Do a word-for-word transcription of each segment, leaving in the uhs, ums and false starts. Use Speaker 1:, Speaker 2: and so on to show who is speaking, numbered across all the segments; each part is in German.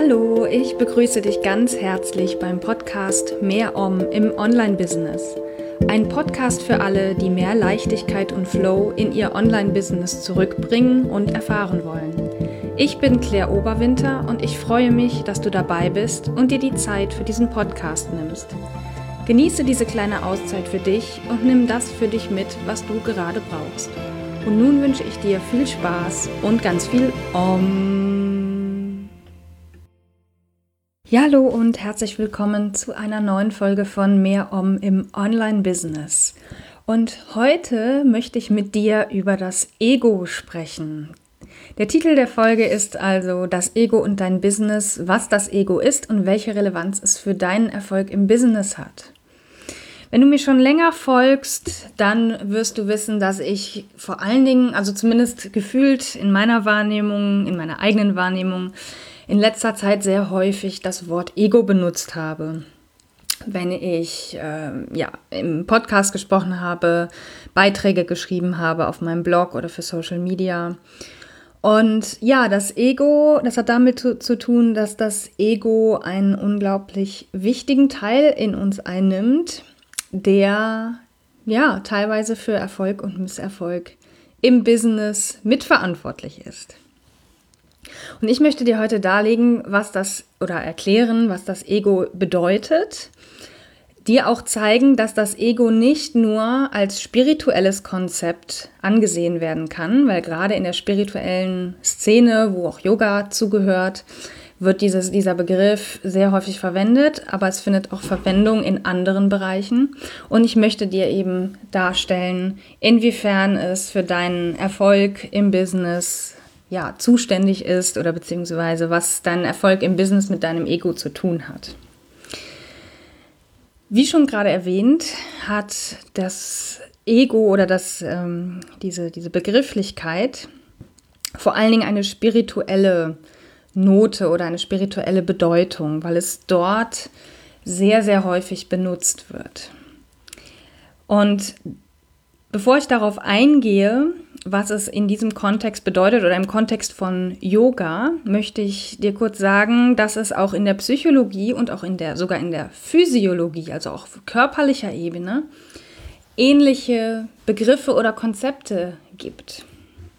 Speaker 1: Hallo, ich begrüße dich ganz herzlich beim Podcast Mehr Om im Online-Business. Ein Podcast für alle, die mehr Leichtigkeit und Flow in ihr Online-Business zurückbringen und erfahren wollen. Ich bin Claire Oberwinter und ich freue mich, dass du dabei bist und dir die Zeit für diesen Podcast nimmst. Genieße diese kleine Auszeit für dich und nimm das für dich mit, was du gerade brauchst. Und nun wünsche ich dir viel Spaß und ganz viel Om. Ja, hallo und herzlich willkommen zu einer neuen Folge von Mehr Om im Online-Business. Und heute möchte ich mit dir über das Ego sprechen. Der Titel der Folge ist also das Ego und dein Business, was das Ego ist und welche Relevanz es für deinen Erfolg im Business hat. Wenn du mir schon länger folgst, dann wirst du wissen, dass ich vor allen Dingen, also zumindest gefühlt in meiner Wahrnehmung, in meiner eigenen Wahrnehmung, in letzter Zeit sehr häufig das Wort Ego benutzt habe. Wenn ich äh, ja, im Podcast gesprochen habe, Beiträge geschrieben habe auf meinem Blog oder für Social Media. Und ja, das Ego, das hat damit zu, zu tun, dass das Ego einen unglaublich wichtigen Teil in uns einnimmt, der ja teilweise für Erfolg und Misserfolg im Business mitverantwortlich ist. Und ich möchte dir heute darlegen, was das oder erklären, was das Ego bedeutet. Dir auch zeigen, dass das Ego nicht nur als spirituelles Konzept angesehen werden kann, weil gerade in der spirituellen Szene, wo auch Yoga zugehört, wird dieses, dieser Begriff sehr häufig verwendet, aber es findet auch Verwendung in anderen Bereichen. Und ich möchte dir eben darstellen, inwiefern es für deinen Erfolg im Business ja, zuständig ist oder beziehungsweise was dein Erfolg im Business mit deinem Ego zu tun hat. Wie schon gerade erwähnt, hat das Ego oder das, ähm, diese, diese Begrifflichkeit vor allen Dingen eine spirituelle Note oder eine spirituelle Bedeutung, weil es dort sehr, sehr häufig benutzt wird. Und bevor ich darauf eingehe, was es in diesem Kontext bedeutet oder im Kontext von Yoga, möchte ich dir kurz sagen, dass es auch in der Psychologie und auch in der, sogar in der Physiologie, also auch auf körperlicher Ebene, ähnliche Begriffe oder Konzepte gibt.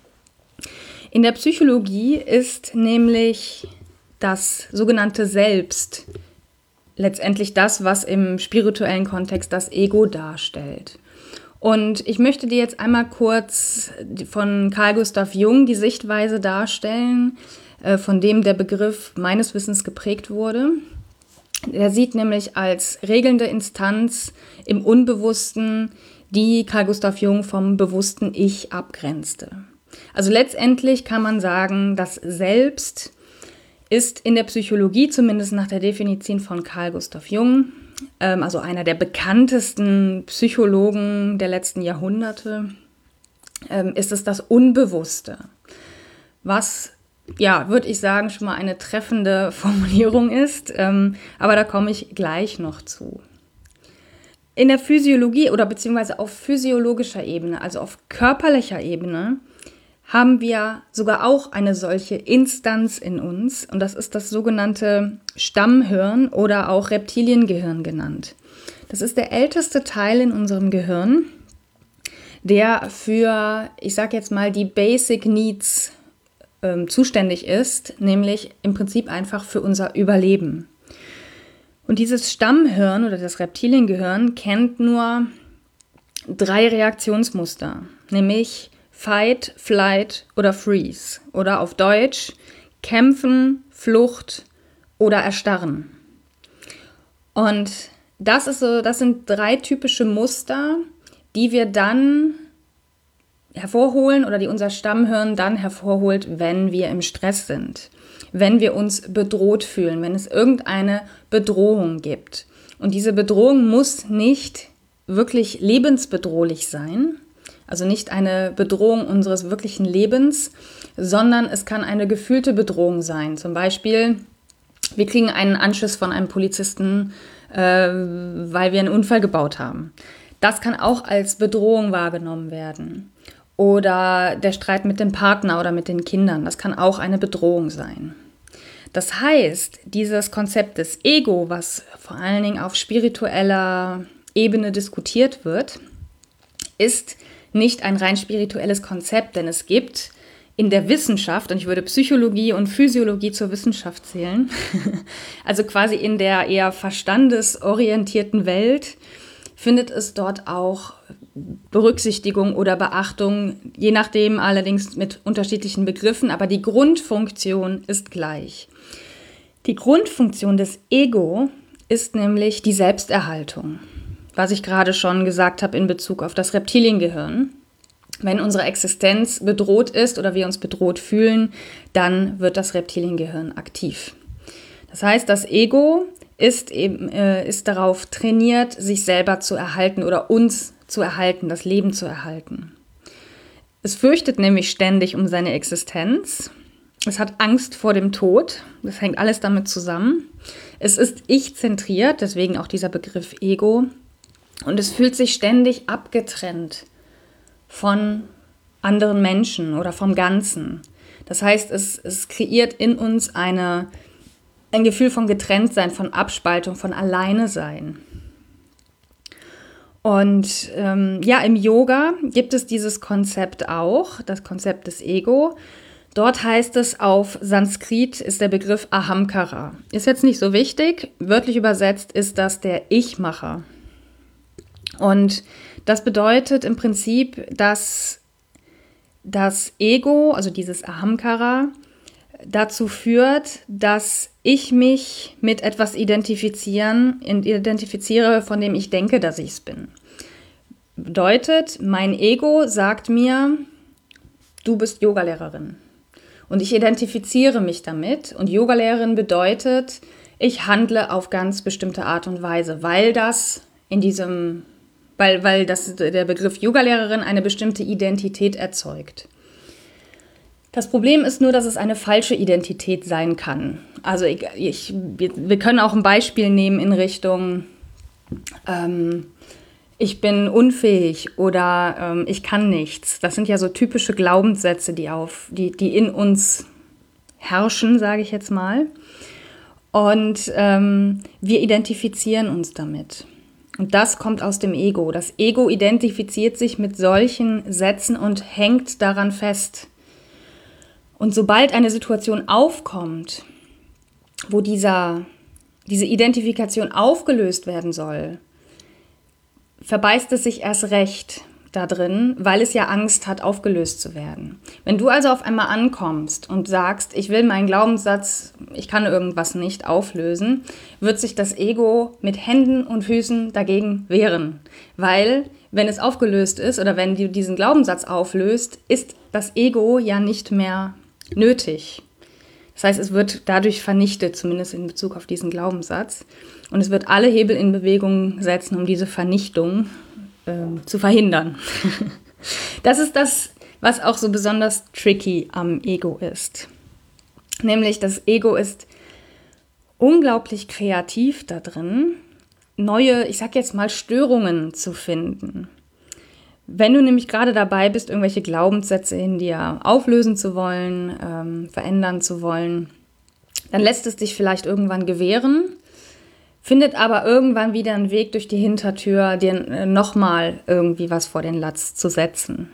Speaker 1: In der Psychologie ist nämlich das sogenannte Selbst letztendlich das, was im spirituellen Kontext das Ego darstellt. Und ich möchte dir jetzt einmal kurz von Carl Gustav Jung die Sichtweise darstellen, von dem der Begriff meines Wissens geprägt wurde. Er sieht nämlich als regelnde Instanz im Unbewussten, die Carl Gustav Jung vom bewussten Ich abgrenzte. Also letztendlich kann man sagen, das Selbst ist in der Psychologie, zumindest nach der Definition von Carl Gustav Jung, ähm, also einer der bekanntesten Psychologen der letzten Jahrhunderte, ähm, ist es das Unbewusste. Was, ja, würde ich sagen, schon mal eine treffende Formulierung ist, ähm, aber da komme ich gleich noch zu. In der Physiologie oder beziehungsweise auf physiologischer Ebene, also auf körperlicher Ebene, haben wir sogar auch eine solche Instanz in uns und das ist das sogenannte Stammhirn oder auch Reptiliengehirn genannt. Das ist der älteste Teil in unserem Gehirn, der für, ich sage jetzt mal, die Basic Needs ähm, zuständig ist, nämlich im Prinzip einfach für unser Überleben. Und dieses Stammhirn oder das Reptiliengehirn kennt nur drei Reaktionsmuster, nämlich Fight, Flight oder Freeze oder auf Deutsch kämpfen, Flucht oder erstarren. Und das ist so, das sind drei typische Muster, die wir dann hervorholen oder die unser Stammhirn dann hervorholt, wenn wir im Stress sind, wenn wir uns bedroht fühlen, wenn es irgendeine Bedrohung gibt. Und diese Bedrohung muss nicht wirklich lebensbedrohlich sein, also nicht eine Bedrohung unseres wirklichen Lebens, sondern es kann eine gefühlte Bedrohung sein. Zum Beispiel, wir kriegen einen Anschiss von einem Polizisten, äh, weil wir einen Unfall gebaut haben. Das kann auch als Bedrohung wahrgenommen werden. Oder der Streit mit dem Partner oder mit den Kindern, das kann auch eine Bedrohung sein. Das heißt, dieses Konzept des Ego, was vor allen Dingen auf spiritueller Ebene diskutiert wird, ist nicht ein rein spirituelles Konzept, denn es gibt in der Wissenschaft, und ich würde Psychologie und Physiologie zur Wissenschaft zählen, also quasi in der eher verstandesorientierten Welt, findet es dort auch Berücksichtigung oder Beachtung, je nachdem allerdings mit unterschiedlichen Begriffen, aber die Grundfunktion ist gleich. Die Grundfunktion des Ego ist nämlich die Selbsterhaltung, was ich gerade schon gesagt habe in Bezug auf das Reptiliengehirn. Wenn unsere Existenz bedroht ist oder wir uns bedroht fühlen, dann wird das Reptiliengehirn aktiv. Das heißt, das Ego ist eben äh, ist darauf trainiert, sich selber zu erhalten oder uns zu erhalten, das Leben zu erhalten. Es fürchtet nämlich ständig um seine Existenz. Es hat Angst vor dem Tod. Das hängt alles damit zusammen. Es ist ich-zentriert, deswegen auch dieser Begriff Ego. Und es fühlt sich ständig abgetrennt von anderen Menschen oder vom Ganzen. Das heißt, es, es kreiert in uns eine, ein Gefühl von Getrenntsein, von Abspaltung, von Alleinesein. Und ähm, ja, im Yoga gibt es dieses Konzept auch, das Konzept des Ego. Dort heißt es auf Sanskrit, ist der Begriff Ahamkara. Ist jetzt nicht so wichtig, wörtlich übersetzt ist das der Ich-Macher. Und das bedeutet im Prinzip, dass das Ego, also dieses Ahamkara, dazu führt, dass ich mich mit etwas identifizieren, identifiziere, von dem ich denke, dass ich es bin. Bedeutet, mein Ego sagt mir, du bist Yogalehrerin. Und ich identifiziere mich damit. Und Yogalehrerin bedeutet, ich handle auf ganz bestimmte Art und Weise, weil das in diesem Weil, weil das, der Begriff Yogalehrerin eine bestimmte Identität erzeugt. Das Problem ist nur, dass es eine falsche Identität sein kann. Also ich, ich, wir können auch ein Beispiel nehmen in Richtung, ähm, ich bin unfähig oder ähm, ich kann nichts. Das sind ja so typische Glaubenssätze, die, auf, die, die in uns herrschen, sage ich jetzt mal. Und ähm, wir identifizieren uns damit. Und das kommt aus dem Ego. Das Ego identifiziert sich mit solchen Sätzen und hängt daran fest. Und sobald eine Situation aufkommt, wo dieser, diese Identifikation aufgelöst werden soll, verbeißt es sich erst recht da drin, weil es ja Angst hat, aufgelöst zu werden. Wenn du also auf einmal ankommst und sagst, ich will meinen Glaubenssatz, ich kann irgendwas nicht auflösen, wird sich das Ego mit Händen und Füßen dagegen wehren. Weil, wenn es aufgelöst ist oder wenn du diesen Glaubenssatz auflöst, ist das Ego ja nicht mehr nötig. Das heißt, es wird dadurch vernichtet, zumindest in Bezug auf diesen Glaubenssatz. Und es wird alle Hebel in Bewegung setzen, um diese Vernichtung äh, zu verhindern. Das ist das, was auch so besonders tricky am Ego ist. Nämlich das Ego ist unglaublich kreativ da drin, neue, ich sag jetzt mal, Störungen zu finden. Wenn du nämlich gerade dabei bist, irgendwelche Glaubenssätze in dir auflösen zu wollen, ähm, verändern zu wollen, dann lässt es dich vielleicht irgendwann gewähren, findet aber irgendwann wieder einen Weg durch die Hintertür, dir äh, nochmal irgendwie was vor den Latz zu setzen.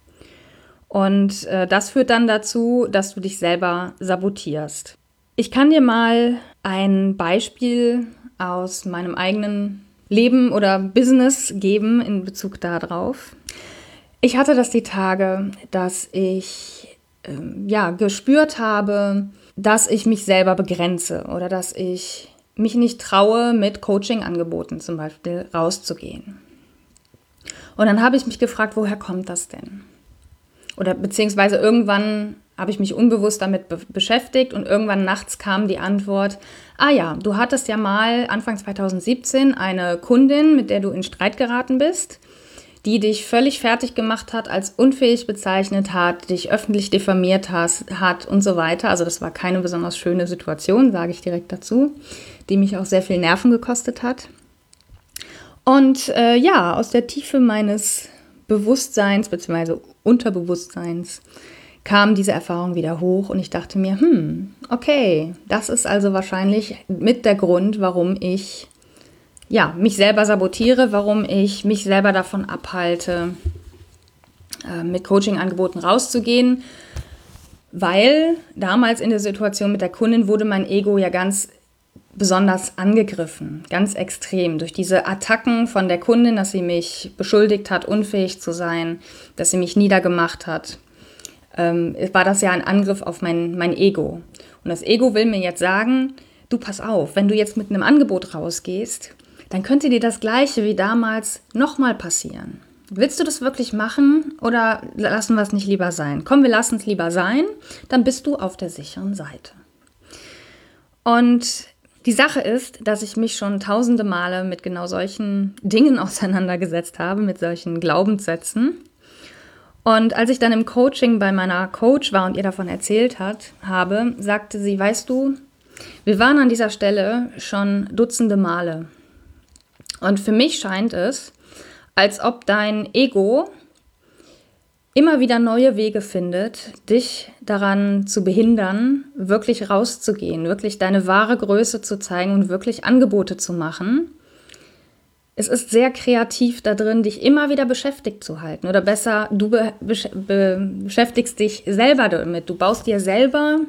Speaker 1: Und äh, das führt dann dazu, dass du dich selber sabotierst. Ich kann dir mal ein Beispiel aus meinem eigenen Leben oder Business geben in Bezug darauf. Ich hatte das die Tage, dass ich ähm, ja, gespürt habe, dass ich mich selber begrenze oder dass ich mich nicht traue, mit Coaching-Angeboten zum Beispiel rauszugehen. Und dann habe ich mich gefragt, woher kommt das denn? Oder beziehungsweise irgendwann habe ich mich unbewusst damit be- beschäftigt und irgendwann nachts kam die Antwort, ah ja, du hattest ja mal Anfang zwanzig siebzehn eine Kundin, mit der du in Streit geraten bist, die dich völlig fertig gemacht hat, als unfähig bezeichnet hat, dich öffentlich diffamiert has, hat und so weiter. Also das war keine besonders schöne Situation, sage ich direkt dazu, die mich auch sehr viel Nerven gekostet hat. Und äh, ja, aus der Tiefe meines Bewusstseins bzw. Unterbewusstseins kam diese Erfahrung wieder hoch und ich dachte mir, hm, okay, das ist also wahrscheinlich mit der Grund, warum ich ja, mich selber sabotiere, warum ich mich selber davon abhalte, äh, mit Coaching-Angeboten rauszugehen, weil damals in der Situation mit der Kundin wurde mein Ego ja ganz besonders angegriffen, ganz extrem durch diese Attacken von der Kundin, dass sie mich beschuldigt hat, unfähig zu sein, dass sie mich niedergemacht hat. Ähm, war das ja ein Angriff auf mein, mein Ego. Und das Ego will mir jetzt sagen, du pass auf, wenn du jetzt mit einem Angebot rausgehst, dann könnte dir das Gleiche wie damals nochmal passieren. Willst du das wirklich machen oder lassen wir es nicht lieber sein? Komm, wir lassen es lieber sein, dann bist du auf der sicheren Seite. Und die Sache ist, dass ich mich schon tausende Male mit genau solchen Dingen auseinandergesetzt habe, mit solchen Glaubenssätzen. Und als ich dann im Coaching bei meiner Coach war und ihr davon erzählt hat, habe, sagte sie, weißt du, wir waren an dieser Stelle schon dutzende Male. Und für mich scheint es, als ob dein Ego immer wieder neue Wege findet, dich daran zu behindern, wirklich rauszugehen, wirklich deine wahre Größe zu zeigen und wirklich Angebote zu machen. Es ist sehr kreativ da drin, dich immer wieder beschäftigt zu halten. Oder besser, du be- be- beschäftigst dich selber damit. Du baust dir selber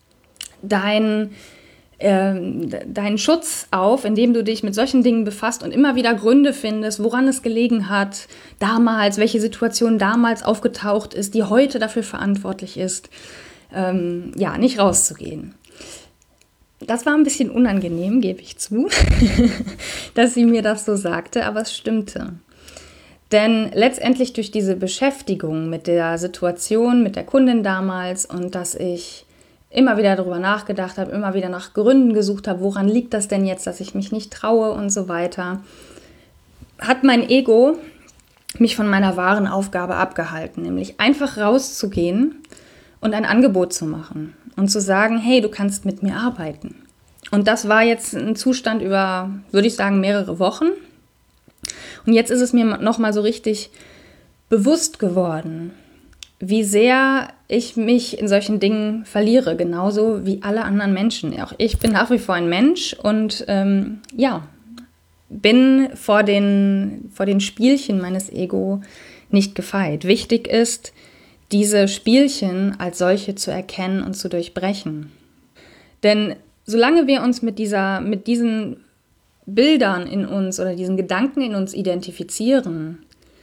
Speaker 1: dein, äh, deinen Schutz auf, indem du dich mit solchen Dingen befasst und immer wieder Gründe findest, woran es gelegen hat, damals, welche Situation damals aufgetaucht ist, die heute dafür verantwortlich ist, ähm, ja, nicht rauszugehen. Das war ein bisschen unangenehm, gebe ich zu, dass sie mir das so sagte, aber es stimmte. Denn letztendlich durch diese Beschäftigung mit der Situation, mit der Kundin damals und dass ich immer wieder darüber nachgedacht habe, immer wieder nach Gründen gesucht habe, woran liegt das denn jetzt, dass ich mich nicht traue und so weiter, hat mein Ego mich von meiner wahren Aufgabe abgehalten, nämlich einfach rauszugehen und ein Angebot zu machen. Und zu sagen, hey, du kannst mit mir arbeiten. Und das war jetzt ein Zustand über, würde ich sagen, mehrere Wochen. Und jetzt ist es mir nochmal so richtig bewusst geworden, wie sehr ich mich in solchen Dingen verliere, genauso wie alle anderen Menschen. Auch ich bin nach wie vor ein Mensch und ähm, ja, bin vor den, vor den Spielchen meines Ego nicht gefeit. Wichtig ist, diese Spielchen als solche zu erkennen und zu durchbrechen. Denn solange wir uns mit dieser, mit diesen Bildern in uns oder diesen Gedanken in uns identifizieren,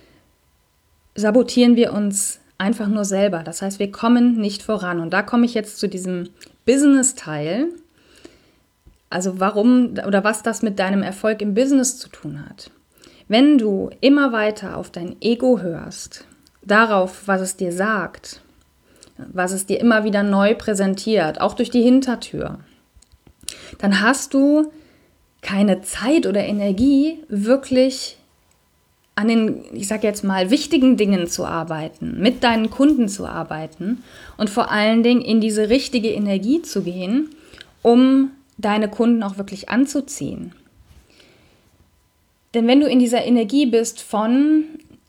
Speaker 1: sabotieren wir uns einfach nur selber. Das heißt, wir kommen nicht voran. Und da komme ich jetzt zu diesem Business-Teil. Also warum oder was das mit deinem Erfolg im Business zu tun hat. Wenn du immer weiter auf dein Ego hörst, darauf, was es dir sagt, was es dir immer wieder neu präsentiert, auch durch die Hintertür, dann hast du keine Zeit oder Energie, wirklich an den, ich sage jetzt mal, wichtigen Dingen zu arbeiten, mit deinen Kunden zu arbeiten und vor allen Dingen in diese richtige Energie zu gehen, um deine Kunden auch wirklich anzuziehen. Denn wenn du in dieser Energie bist von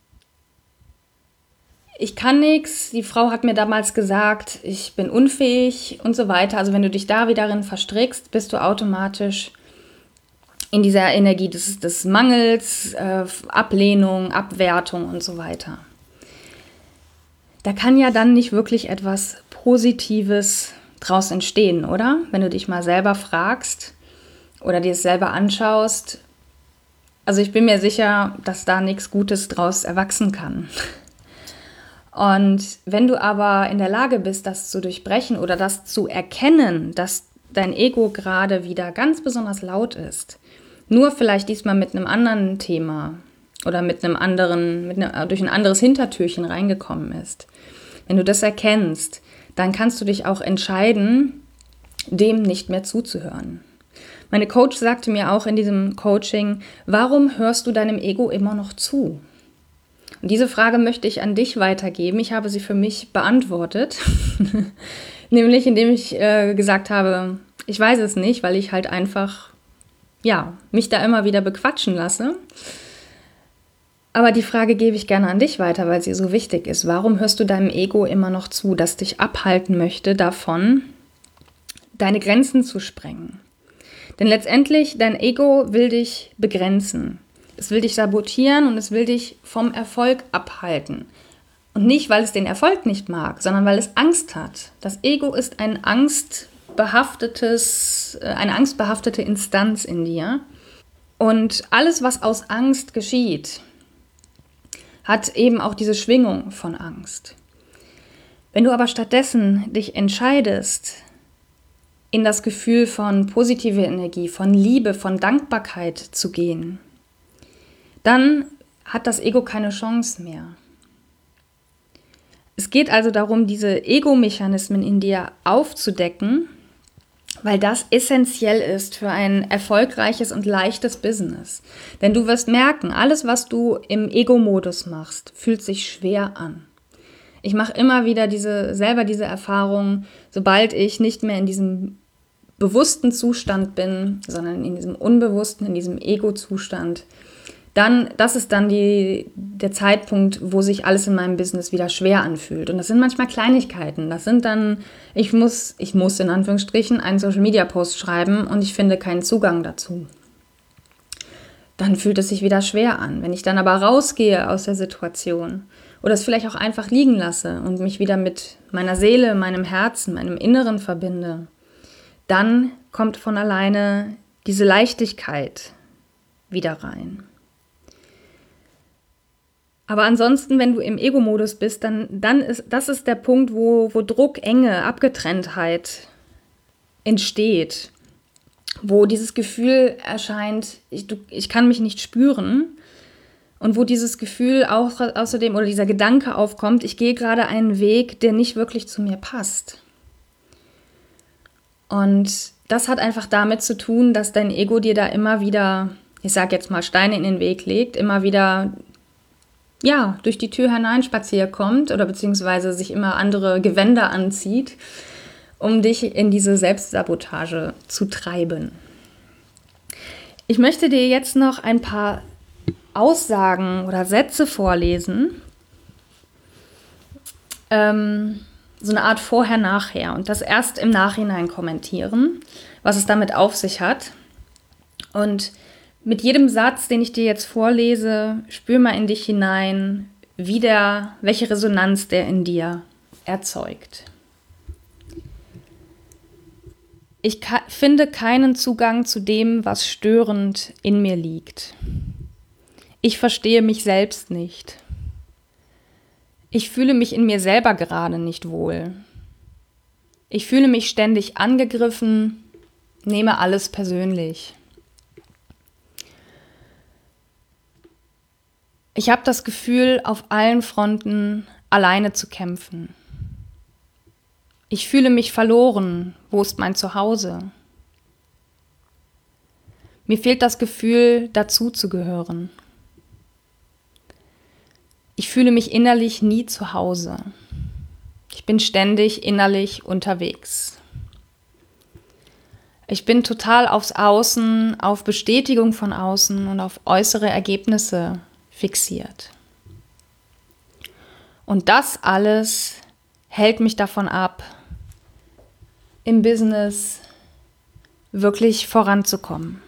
Speaker 1: ich kann nichts, die Frau hat mir damals gesagt, ich bin unfähig und so weiter. Also wenn du dich da wieder darin verstrickst, bist du automatisch in dieser Energie des, des Mangels, äh, Ablehnung, Abwertung und so weiter. Da kann ja dann nicht wirklich etwas Positives draus entstehen, oder? Wenn du dich mal selber fragst oder dir es selber anschaust. Also ich bin mir sicher, dass da nichts Gutes draus erwachsen kann. Und wenn du aber in der Lage bist, das zu durchbrechen oder das zu erkennen, dass dein Ego gerade wieder ganz besonders laut ist, nur vielleicht diesmal mit einem anderen Thema oder mit einem anderen, mit einem, durch ein anderes Hintertürchen reingekommen ist. Wenn du das erkennst, dann kannst du dich auch entscheiden, dem nicht mehr zuzuhören. Meine Coach sagte mir auch in diesem Coaching, warum hörst du deinem Ego immer noch zu? Und diese Frage möchte ich an dich weitergeben. Ich habe sie für mich beantwortet, nämlich indem ich äh, gesagt habe, ich weiß es nicht, weil ich halt einfach, ja, mich da immer wieder bequatschen lasse. Aber die Frage gebe ich gerne an dich weiter, weil sie so wichtig ist. Warum hörst du deinem Ego immer noch zu, das dich abhalten möchte davon, deine Grenzen zu sprengen? Denn letztendlich, dein Ego will dich begrenzen. Es will dich sabotieren und es will dich vom Erfolg abhalten. Und nicht, weil es den Erfolg nicht mag, sondern weil es Angst hat. Das Ego ist ein angstbehaftetes, eine angstbehaftete Instanz in dir. Und alles, was aus Angst geschieht, hat eben auch diese Schwingung von Angst. Wenn du aber stattdessen dich entscheidest, in das Gefühl von positiver Energie, von Liebe, von Dankbarkeit zu gehen, dann hat das Ego keine Chance mehr. Es geht also darum, diese Ego-Mechanismen in dir aufzudecken, weil das essentiell ist für ein erfolgreiches und leichtes Business. Denn du wirst merken, alles, was du im Ego-Modus machst, fühlt sich schwer an. Ich mache immer wieder diese, selber diese Erfahrung, sobald ich nicht mehr in diesem bewussten Zustand bin, sondern in diesem unbewussten, in diesem Ego-Zustand, dann, das ist dann die, der Zeitpunkt, wo sich alles in meinem Business wieder schwer anfühlt. Und das sind manchmal Kleinigkeiten. Das sind dann, ich muss, ich muss in Anführungsstrichen einen Social-Media-Post schreiben und ich finde keinen Zugang dazu. Dann fühlt es sich wieder schwer an. Wenn ich dann aber rausgehe aus der Situation oder es vielleicht auch einfach liegen lasse und mich wieder mit meiner Seele, meinem Herzen, meinem Inneren verbinde, dann kommt von alleine diese Leichtigkeit wieder rein. Aber ansonsten, wenn du im Ego-Modus bist, dann, dann ist das ist der Punkt, wo, wo Druck, Enge, Abgetrenntheit entsteht. Wo dieses Gefühl erscheint, ich, du, ich kann mich nicht spüren. Und wo dieses Gefühl auch außerdem oder dieser Gedanke aufkommt, ich gehe gerade einen Weg, der nicht wirklich zu mir passt. Und das hat einfach damit zu tun, dass dein Ego dir da immer wieder, ich sage jetzt mal, Steine in den Weg legt, immer wieder ja, durch die Tür hineinspaziert kommt oder beziehungsweise sich immer andere Gewänder anzieht, um dich in diese Selbstsabotage zu treiben. Ich möchte dir jetzt noch ein paar Aussagen oder Sätze vorlesen, ähm, so eine Art Vorher-Nachher und das erst im Nachhinein kommentieren, was es damit auf sich hat. Und mit jedem Satz, den ich dir jetzt vorlese, spür mal in dich hinein, wie der, welche Resonanz der in dir erzeugt. Ich ka- finde keinen Zugang zu dem, was störend in mir liegt. Ich verstehe mich selbst nicht. Ich fühle mich in mir selber gerade nicht wohl. Ich fühle mich ständig angegriffen, nehme alles persönlich. Ich habe das Gefühl, auf allen Fronten alleine zu kämpfen. Ich fühle mich verloren. Wo ist mein Zuhause? Mir fehlt das Gefühl, dazuzugehören. Ich fühle mich innerlich nie zu Hause. Ich bin ständig innerlich unterwegs. Ich bin total aufs Außen, auf Bestätigung von außen und auf äußere Ergebnisse fixiert. Und das alles hält mich davon ab, im Business wirklich voranzukommen.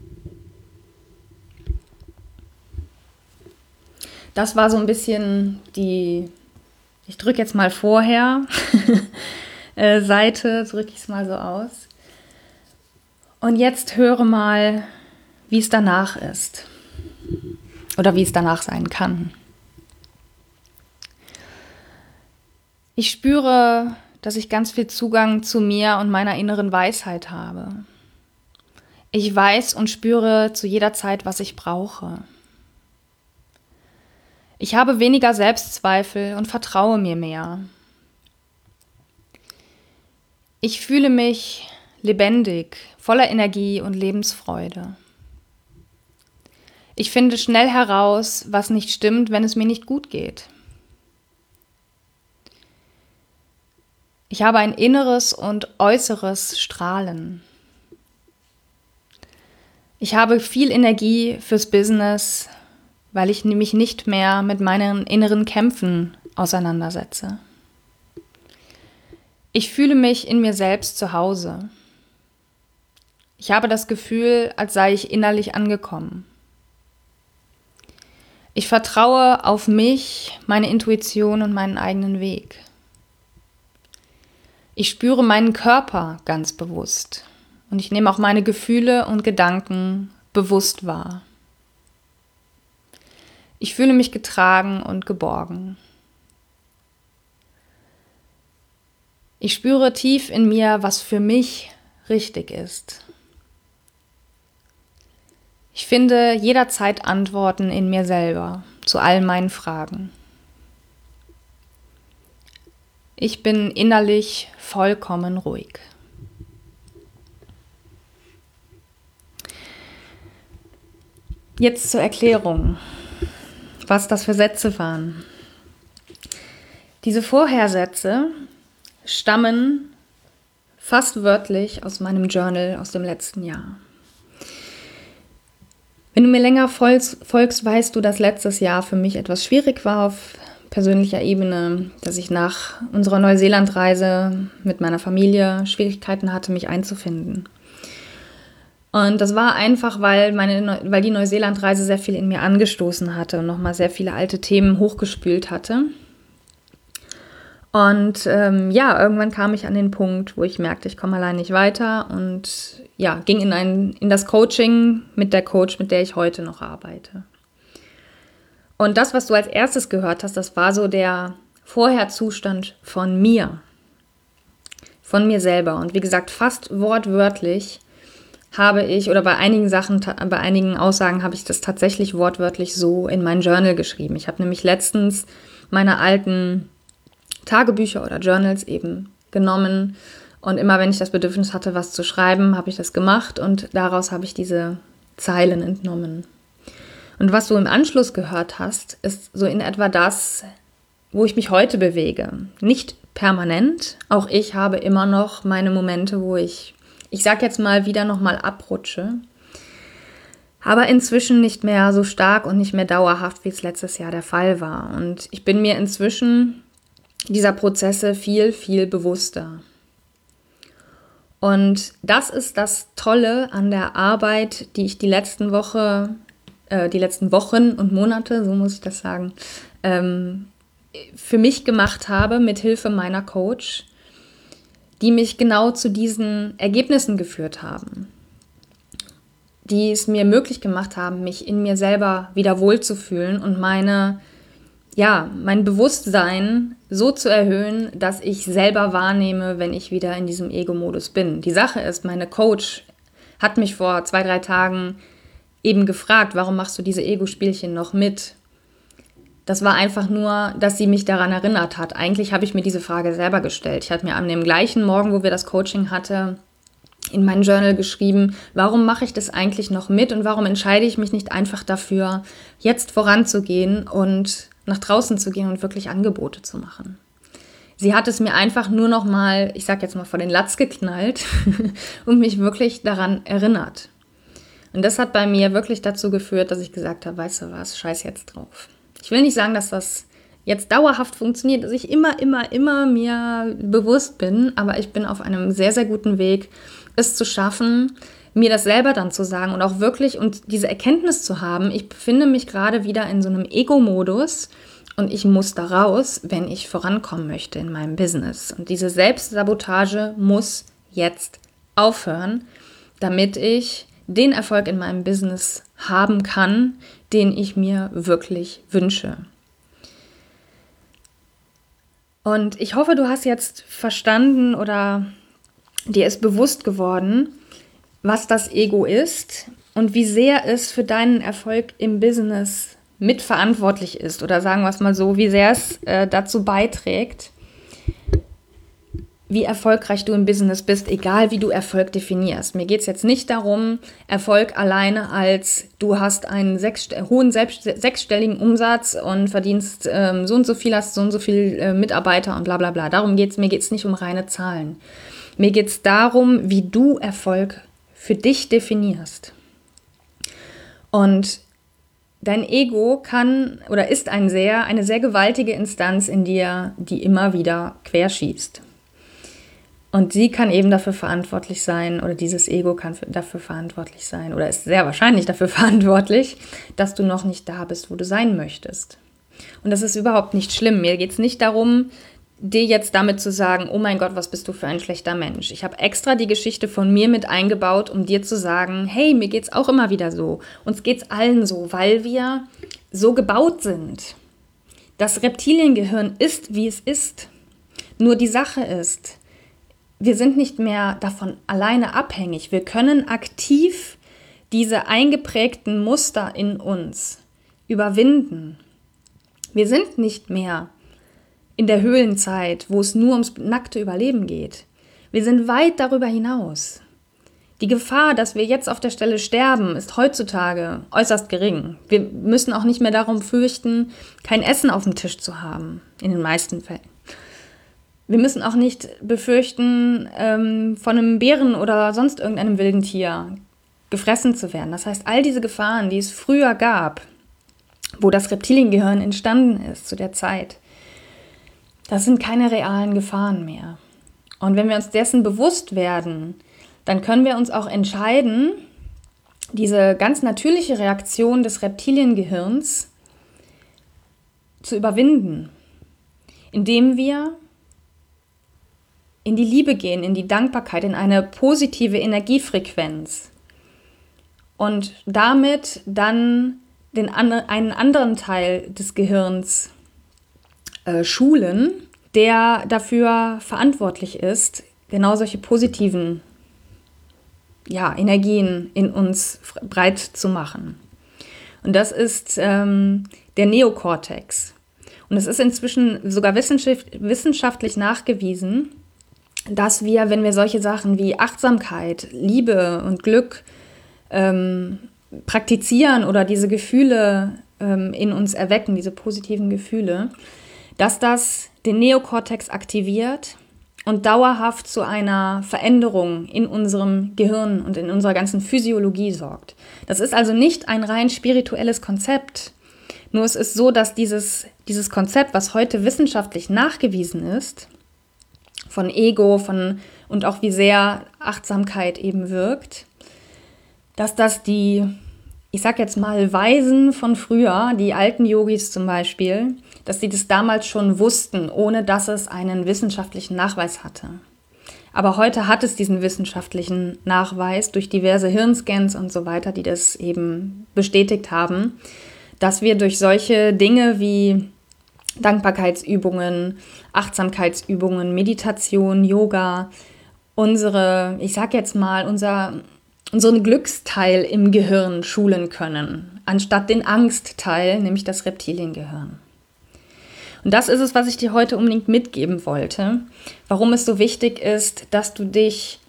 Speaker 1: Das war so ein bisschen die, ich drücke jetzt mal vorher, äh, Seite, drücke ich es mal so aus. Und jetzt höre mal, wie es danach ist. Oder wie es danach sein kann. Ich spüre, dass ich ganz viel Zugang zu mir und meiner inneren Weisheit habe. Ich weiß und spüre zu jeder Zeit, was ich brauche. Ich habe weniger Selbstzweifel und vertraue mir mehr. Ich fühle mich lebendig, voller Energie und Lebensfreude. Ich finde schnell heraus, was nicht stimmt, wenn es mir nicht gut geht. Ich habe ein inneres und äußeres Strahlen. Ich habe viel Energie fürs Business, weil ich mich nicht mehr mit meinen inneren Kämpfen auseinandersetze. Ich fühle mich in mir selbst zu Hause. Ich habe das Gefühl, als sei ich innerlich angekommen. Ich vertraue auf mich, meine Intuition und meinen eigenen Weg. Ich spüre meinen Körper ganz bewusst und ich nehme auch meine Gefühle und Gedanken bewusst wahr. Ich fühle mich getragen und geborgen. Ich spüre tief in mir, was für mich richtig ist. Ich finde jederzeit Antworten in mir selber zu all meinen Fragen. Ich bin innerlich vollkommen ruhig. Jetzt zur Erklärung, was das für Sätze waren. Diese Vorhersätze stammen fast wörtlich aus meinem Journal aus dem letzten Jahr. Wenn du mir länger folgst, folgst, weißt du, dass letztes Jahr für mich etwas schwierig war auf persönlicher Ebene, dass ich nach unserer Neuseelandreise mit meiner Familie Schwierigkeiten hatte, mich einzufinden. Und das war einfach, weil, meine, weil die Neuseelandreise sehr viel in mir angestoßen hatte und nochmal sehr viele alte Themen hochgespült hatte. Und ähm, ja, irgendwann kam ich an den Punkt, wo ich merkte, ich komme allein nicht weiter und ja, ging in, ein, in das Coaching mit der Coach, mit der ich heute noch arbeite. Und das, was du als erstes gehört hast, das war so der Vorherzustand von mir, von mir selber. Und wie gesagt, fast wortwörtlich habe ich, oder bei einigen Sachen, bei einigen Aussagen habe ich das tatsächlich wortwörtlich so in mein Journal geschrieben. Ich habe nämlich letztens meine alten Tagebücher oder Journals eben genommen und immer wenn ich das Bedürfnis hatte, was zu schreiben, habe ich das gemacht und daraus habe ich diese Zeilen entnommen. Und was du im Anschluss gehört hast, ist so in etwa das, wo ich mich heute bewege. Nicht permanent, auch ich habe immer noch meine Momente, wo ich, ich sag jetzt mal, wieder nochmal abrutsche, aber inzwischen nicht mehr so stark und nicht mehr dauerhaft, wie es letztes Jahr der Fall war. Und ich bin mir inzwischen dieser Prozesse viel, viel bewusster. Und das ist das Tolle an der Arbeit, die ich die letzten Woche, äh, die letzten Wochen und Monate, so muss ich das sagen, ähm, für mich gemacht habe, mit Hilfe meiner Coach, die mich genau zu diesen Ergebnissen geführt haben, die es mir möglich gemacht haben, mich in mir selber wieder wohlzufühlen und meine Ja, mein Bewusstsein so zu erhöhen, dass ich selber wahrnehme, wenn ich wieder in diesem Ego-Modus bin. Die Sache ist, meine Coach hat mich vor zwei, drei Tagen eben gefragt, warum machst du diese Ego-Spielchen noch mit? Das war einfach nur, dass sie mich daran erinnert hat. Eigentlich habe ich mir diese Frage selber gestellt. Ich hatte mir an dem gleichen Morgen, wo wir das Coaching hatten, in mein Journal geschrieben, warum mache ich das eigentlich noch mit und warum entscheide ich mich nicht einfach dafür, jetzt voranzugehen und nach draußen zu gehen und wirklich Angebote zu machen. Sie hat es mir einfach nur noch mal, ich sag jetzt mal, vor den Latz geknallt und mich wirklich daran erinnert. Und das hat bei mir wirklich dazu geführt, dass ich gesagt habe, weißt du was, scheiß jetzt drauf. Ich will nicht sagen, dass das jetzt dauerhaft funktioniert, dass ich immer, immer, immer mir bewusst bin, aber ich bin auf einem sehr, sehr guten Weg, es zu schaffen, mir das selber dann zu sagen und auch wirklich und diese Erkenntnis zu haben, ich befinde mich gerade wieder in so einem Ego-Modus und ich muss da raus, wenn ich vorankommen möchte in meinem Business. Und diese Selbstsabotage muss jetzt aufhören, damit ich den Erfolg in meinem Business haben kann, den ich mir wirklich wünsche. Und ich hoffe, du hast jetzt verstanden oder dir ist bewusst geworden, was das Ego ist und wie sehr es für deinen Erfolg im Business mitverantwortlich ist oder sagen wir es mal so, wie sehr es äh, dazu beiträgt, wie erfolgreich du im Business bist, egal wie du Erfolg definierst. Mir geht es jetzt nicht darum, Erfolg alleine als du hast einen sechs, hohen selbst, sechsstelligen Umsatz und verdienst ähm, so und so viel, hast so und so viel äh, Mitarbeiter und bla bla bla. Darum geht es, mir geht es nicht um reine Zahlen. Mir geht es darum, wie du Erfolg für dich definierst. Und Dein Ego kann oder ist ein sehr, eine sehr gewaltige Instanz in dir, die immer wieder querschießt. Und sie kann eben dafür verantwortlich sein, oder dieses Ego kann dafür verantwortlich sein, oder ist sehr wahrscheinlich dafür verantwortlich, dass du noch nicht da bist, wo du sein möchtest. Und das ist überhaupt nicht schlimm. Mir geht es nicht darum, dir jetzt damit zu sagen, oh mein Gott, was bist du für ein schlechter Mensch. Ich habe extra die Geschichte von mir mit eingebaut, um dir zu sagen, hey, mir geht's auch immer wieder so. Uns geht's allen so, weil wir so gebaut sind. Das Reptiliengehirn ist, wie es ist. Nur die Sache ist, wir sind nicht mehr davon alleine abhängig. Wir können aktiv diese eingeprägten Muster in uns überwinden. Wir sind nicht mehr in der Höhlenzeit, wo es nur ums nackte Überleben geht. Wir sind weit darüber hinaus. Die Gefahr, dass wir jetzt auf der Stelle sterben, ist heutzutage äußerst gering. Wir müssen auch nicht mehr darum fürchten, kein Essen auf dem Tisch zu haben, in den meisten Fällen. Wir müssen auch nicht befürchten, ähm, von einem Bären oder sonst irgendeinem wilden Tier gefressen zu werden. Das heißt, all diese Gefahren, die es früher gab, wo das Reptiliengehirn entstanden ist zu der Zeit, das sind keine realen Gefahren mehr. Und wenn wir uns dessen bewusst werden, dann können wir uns auch entscheiden, diese ganz natürliche Reaktion des Reptiliengehirns zu überwinden, indem wir in die Liebe gehen, in die Dankbarkeit, in eine positive Energiefrequenz und damit dann den, einen anderen Teil des Gehirns äh, schulen, der dafür verantwortlich ist, genau solche positiven ja, Energien in uns breit zu machen. Und das ist ähm, der Neokortex. Und es ist inzwischen sogar wissenschaftlich nachgewiesen, dass wir, wenn wir solche Sachen wie Achtsamkeit, Liebe und Glück ähm, praktizieren oder diese Gefühle ähm, in uns erwecken, diese positiven Gefühle, dass das den Neokortex aktiviert und dauerhaft zu einer Veränderung in unserem Gehirn und in unserer ganzen Physiologie sorgt. Das ist also nicht ein rein spirituelles Konzept. Nur es ist so, dass dieses, dieses Konzept, was heute wissenschaftlich nachgewiesen ist, von Ego von, und auch wie sehr Achtsamkeit eben wirkt, dass das die, ich sag jetzt mal, Weisen von früher, die alten Yogis zum Beispiel, dass sie das damals schon wussten, ohne dass es einen wissenschaftlichen Nachweis hatte. Aber heute hat es diesen wissenschaftlichen Nachweis durch diverse Hirnscans und so weiter, die das eben bestätigt haben, dass wir durch solche Dinge wie Dankbarkeitsübungen, Achtsamkeitsübungen, Meditation, Yoga, unsere, ich sag jetzt mal, unser, unseren Glücksteil im Gehirn schulen können, anstatt den Angstteil, nämlich das Reptiliengehirn. Und das ist es, was ich dir heute unbedingt mitgeben wollte, warum es so wichtig ist, dass du dich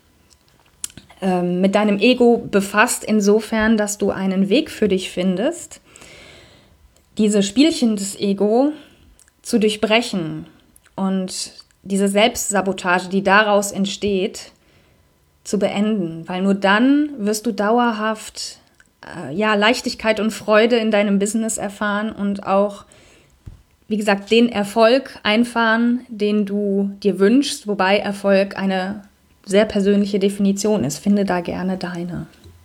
Speaker 1: ähm, mit deinem Ego befasst, insofern, dass du einen Weg für dich findest, diese Spielchen des Ego zu durchbrechen und diese Selbstsabotage, die daraus entsteht, zu beenden. Weil nur dann wirst du dauerhaft äh, ja, Leichtigkeit und Freude in deinem Business erfahren und auch, wie gesagt, den Erfolg einfahren, den du dir wünschst, wobei Erfolg eine sehr persönliche Definition ist. Finde da gerne deine.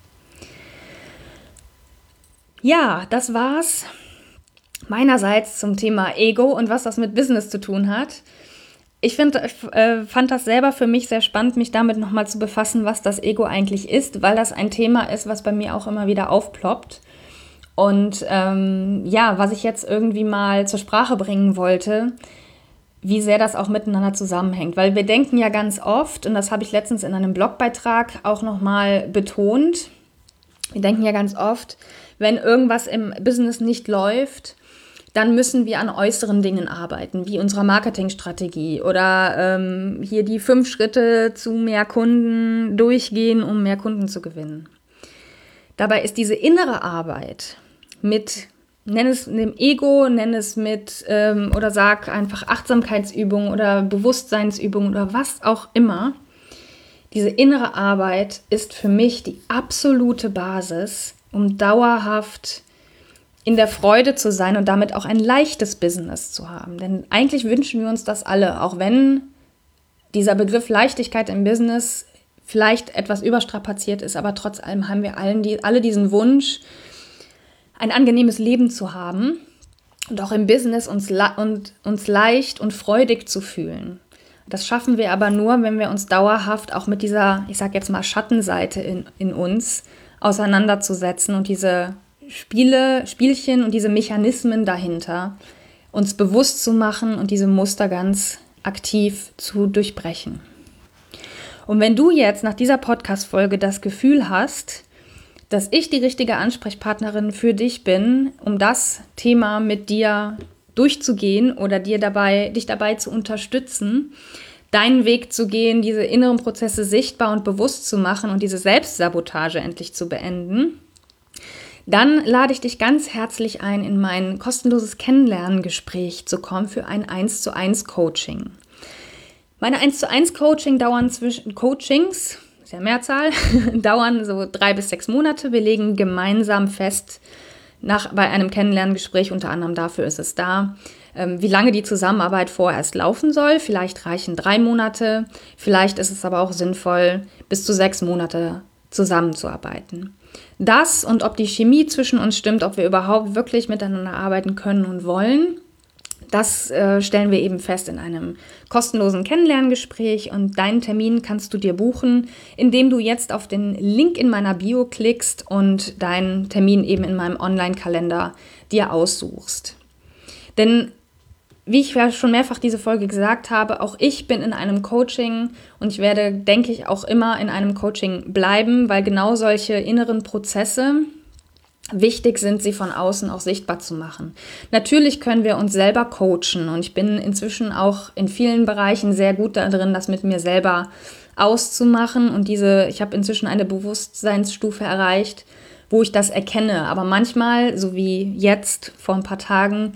Speaker 1: Ja, das war's meinerseits zum Thema Ego und was das mit Business zu tun hat. Ich find, äh, fand das selber für mich sehr spannend, mich damit nochmal zu befassen, was das Ego eigentlich ist, weil das ein Thema ist, was bei mir auch immer wieder aufploppt. Und ähm, ja, was ich jetzt irgendwie mal zur Sprache bringen wollte, wie sehr das auch miteinander zusammenhängt. Weil wir denken ja ganz oft, und das habe ich letztens in einem Blogbeitrag auch nochmal betont, wir denken ja ganz oft, wenn irgendwas im Business nicht läuft, dann müssen wir an äußeren Dingen arbeiten, wie unserer Marketingstrategie oder ähm, hier die fünf Schritte zu mehr Kunden durchgehen, um mehr Kunden zu gewinnen. Dabei ist diese innere Arbeit mit, nenn es dem Ego, nenn es mit ähm, oder sag einfach Achtsamkeitsübungen oder Bewusstseinsübungen oder was auch immer, diese innere Arbeit ist für mich die absolute Basis, um dauerhaft in der Freude zu sein und damit auch ein leichtes Business zu haben. Denn eigentlich wünschen wir uns das alle, auch wenn dieser Begriff Leichtigkeit im Business vielleicht etwas überstrapaziert ist, aber trotz allem haben wir allen die, alle diesen Wunsch, ein angenehmes Leben zu haben und auch im Business uns, und, uns leicht und freudig zu fühlen. Das schaffen wir aber nur, wenn wir uns dauerhaft auch mit dieser, ich sag jetzt mal, Schattenseite in, in uns auseinanderzusetzen und diese Spiele, Spielchen und diese Mechanismen dahinter uns bewusst zu machen und diese Muster ganz aktiv zu durchbrechen. Und wenn du jetzt nach dieser Podcast-Folge das Gefühl hast, dass ich die richtige Ansprechpartnerin für dich bin, um das Thema mit dir durchzugehen oder dir dabei, dich dabei zu unterstützen, deinen Weg zu gehen, diese inneren Prozesse sichtbar und bewusst zu machen und diese Selbstsabotage endlich zu beenden, dann lade ich dich ganz herzlich ein, in mein kostenloses Kennenlerngespräch zu kommen für ein eins zu eins Coaching. Meine eins zu eins Coaching dauern zwischen Coachings, ist ja Mehrzahl, dauern so drei bis sechs Monate. Wir legen gemeinsam fest, nach, bei einem Kennenlerngespräch, unter anderem dafür ist es da, ähm, wie lange die Zusammenarbeit vorerst laufen soll. Vielleicht reichen drei Monate, vielleicht ist es aber auch sinnvoll, bis zu sechs Monate zusammenzuarbeiten. Das und ob die Chemie zwischen uns stimmt, ob wir überhaupt wirklich miteinander arbeiten können und wollen, das äh, stellen wir eben fest in einem kostenlosen Kennenlerngespräch und deinen Termin kannst du dir buchen, indem du jetzt auf den Link in meiner Bio klickst und deinen Termin eben in meinem Online-Kalender dir aussuchst. Denn wie ich ja schon mehrfach diese Folge gesagt habe, auch ich bin in einem Coaching und ich werde, denke ich, auch immer in einem Coaching bleiben, weil genau solche inneren Prozesse wichtig sind, sie von außen auch sichtbar zu machen. Natürlich können wir uns selber coachen und ich bin inzwischen auch in vielen Bereichen sehr gut darin, das mit mir selber auszumachen und diese, ich habe inzwischen eine Bewusstseinsstufe erreicht, wo ich das erkenne, aber manchmal, so wie jetzt vor ein paar Tagen,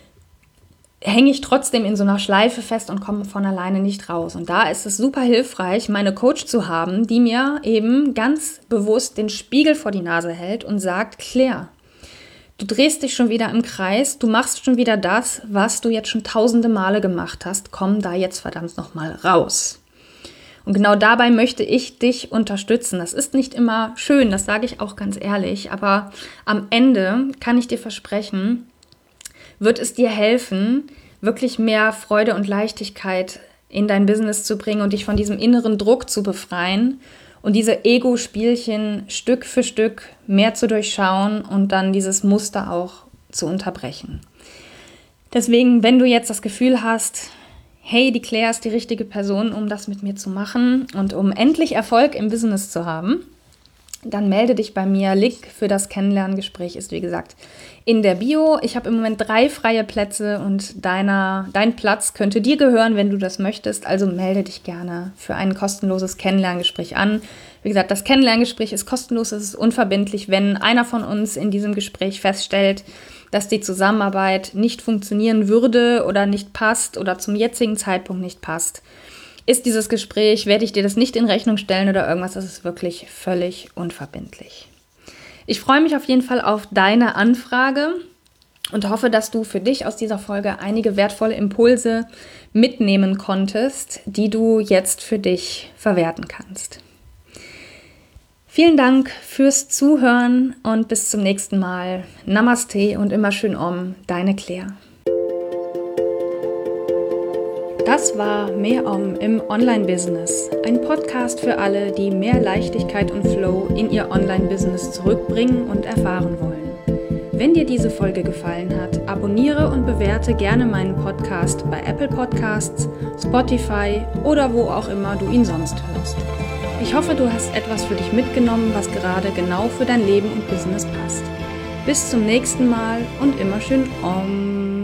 Speaker 1: hänge ich trotzdem in so einer Schleife fest und komme von alleine nicht raus. Und da ist es super hilfreich, meine Coach zu haben, die mir eben ganz bewusst den Spiegel vor die Nase hält und sagt, Claire, du drehst dich schon wieder im Kreis, du machst schon wieder das, was du jetzt schon tausende Male gemacht hast, komm da jetzt verdammt nochmal raus. Und genau dabei möchte ich dich unterstützen. Das ist nicht immer schön, das sage ich auch ganz ehrlich, aber am Ende kann ich dir versprechen, wird es dir helfen, wirklich mehr Freude und Leichtigkeit in dein Business zu bringen und dich von diesem inneren Druck zu befreien und diese Ego-Spielchen Stück für Stück mehr zu durchschauen und dann dieses Muster auch zu unterbrechen. Deswegen, wenn du jetzt das Gefühl hast, hey, die Claire ist die richtige Person, um das mit mir zu machen und um endlich Erfolg im Business zu haben, dann melde dich bei mir. Link für das Kennenlerngespräch ist, wie gesagt, in der Bio. Ich habe im Moment drei freie Plätze und deiner, dein Platz könnte dir gehören, wenn du das möchtest. Also melde dich gerne für ein kostenloses Kennenlerngespräch an. Wie gesagt, das Kennenlerngespräch ist kostenlos, es ist unverbindlich. Wenn einer von uns in diesem Gespräch feststellt, dass die Zusammenarbeit nicht funktionieren würde oder nicht passt oder zum jetzigen Zeitpunkt nicht passt, ist dieses Gespräch, werde ich dir das nicht in Rechnung stellen oder irgendwas, das ist wirklich völlig unverbindlich. Ich freue mich auf jeden Fall auf deine Anfrage und hoffe, dass du für dich aus dieser Folge einige wertvolle Impulse mitnehmen konntest, die du jetzt für dich verwerten kannst. Vielen Dank fürs Zuhören und bis zum nächsten Mal. Namaste und immer schön Om, deine Claire. Das war Mehr Om im Online-Business, ein Podcast für alle, die mehr Leichtigkeit und Flow in ihr Online-Business zurückbringen und erfahren wollen. Wenn dir diese Folge gefallen hat, abonniere und bewerte gerne meinen Podcast bei Apple Podcasts, Spotify oder wo auch immer du ihn sonst hörst. Ich hoffe, du hast etwas für dich mitgenommen, was gerade genau für dein Leben und Business passt. Bis zum nächsten Mal und immer schön Om.